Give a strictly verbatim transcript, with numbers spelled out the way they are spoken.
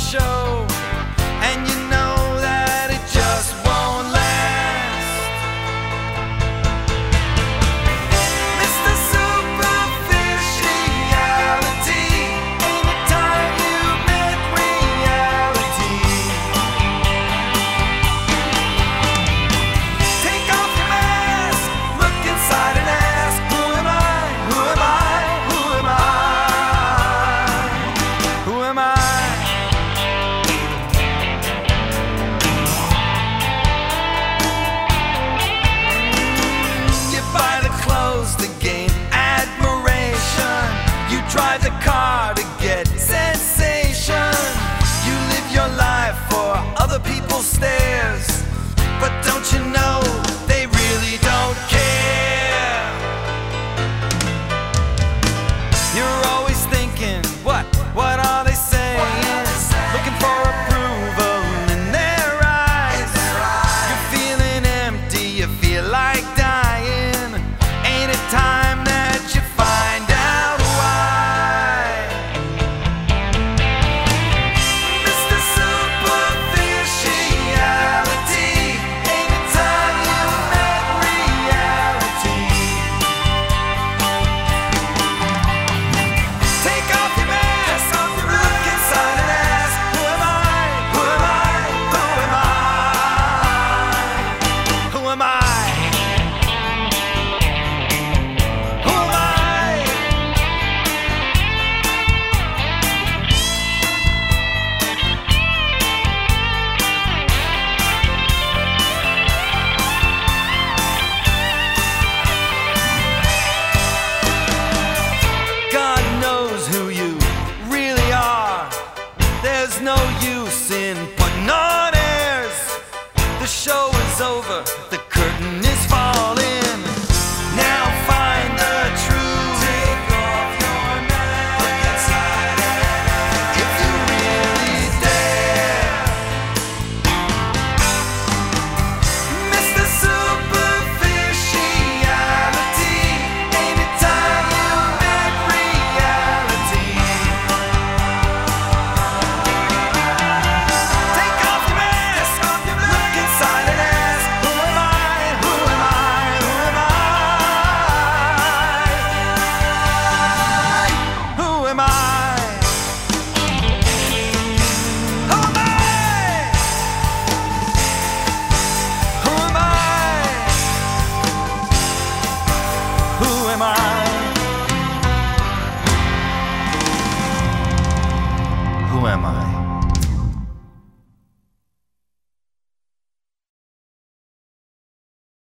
show, and you know that it just won't last. Mister Superficiality, anytime you make reality. Take off your mask, look inside and ask, who am I? Who am I? Who am I? Who am I? You buy the clothes to gain admiration. You drive the car to get sensation. You live your life for other people's stares. But don't you know they really don't care? You're always thinking, what, what are they saying? Looking for approval in their eyes. You're feeling empty, you feel like dying. Ain't it time that you find out why? Mister Superficiality, ain't it time you met reality? Take off your mask, look inside and ask, who am I? Who am I? Who am I? Who am I? Who am I? God knows who you really are. There's no use in putting on airs. The show is over, the curtain is falling. Now find the truth. Take off your mask. Look inside if you really dare. Mister Superficiality, ain't it time you met reality? Take off your mask, look inside and ask, who am I? Who am I? Who am I? Who am I? Who am I? Who am I? Who am I? Who am I?